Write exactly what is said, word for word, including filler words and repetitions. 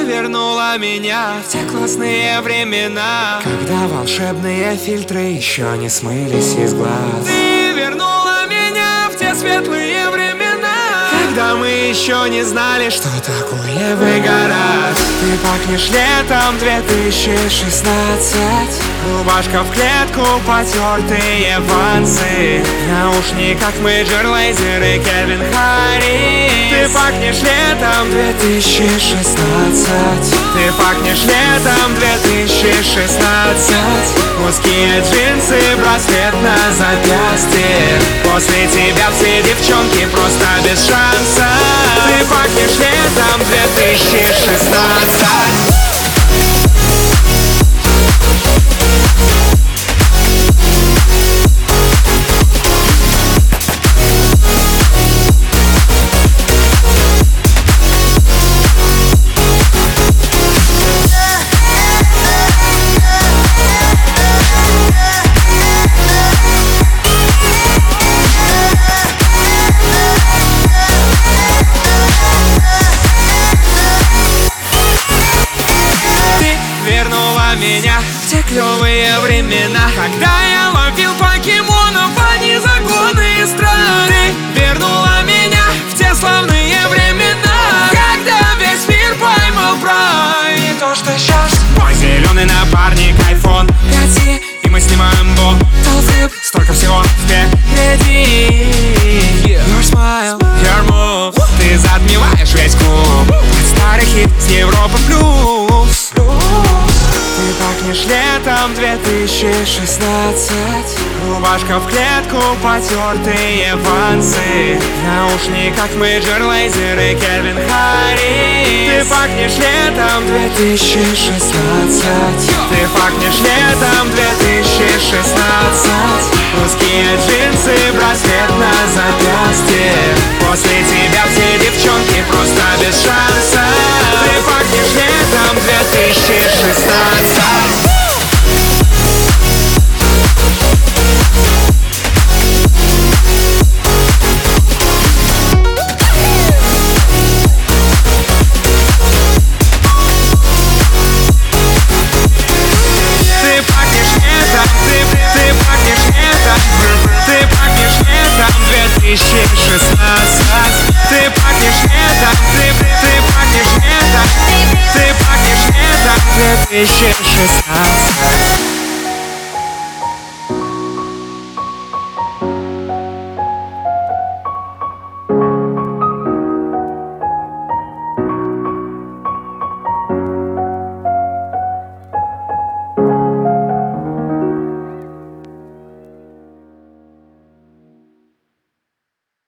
вернула меня в те классные времена, когда волшебные фильтры еще не смылись из глаз. Ты вернула меня в те светлые времена, когда мы еще не знали, что такое выгорать. Ты пахнешь летом две тысячи шестнадцать. Рубашка в клетку, потертые вансы, в наушниках Major Lazer и Кельвин Харрис. Ты пахнешь летом две тысячи шестнадцать. Ты пахнешь летом две тысячи шестнадцать. Узкие джинсы, браслет на запястье. После тебя все девчонки просто без шанса. Ты пахнешь летом две тысячи шестнадцать. Меня в те клевые времена, когда я ловил покемонов, а не законы стран. Ты вернула меня в те славные времена, когда весь мир поймал прайм. Не то что сейчас. Мой зеленый напарник айфон пять, и мы снимаем бол. Толфлип, столько всего впереди. Your smile, your move, ты затмеваешь весь клуб. Старый хит с Европа плюс. Ты пахнешь летом две тысячи шестнадцать. Рубашка в клетку, потертые вансы, в наушниках Major Lazer и Кельвин Харрис. Ты пахнешь летом две тысячи шестнадцать. Ты пахнешь летом две тысячи шестнадцать. Узкие джинсы, браслет на запястье. После тебя все девчонки просто без шанса. Ты пахнешь летом две тысячи шестнадцать. две тысячи шестнадцать. Ты пахнешь летом, ты, ты пахнешь летом, ты пахнешь летом две тысячи шестнадцать.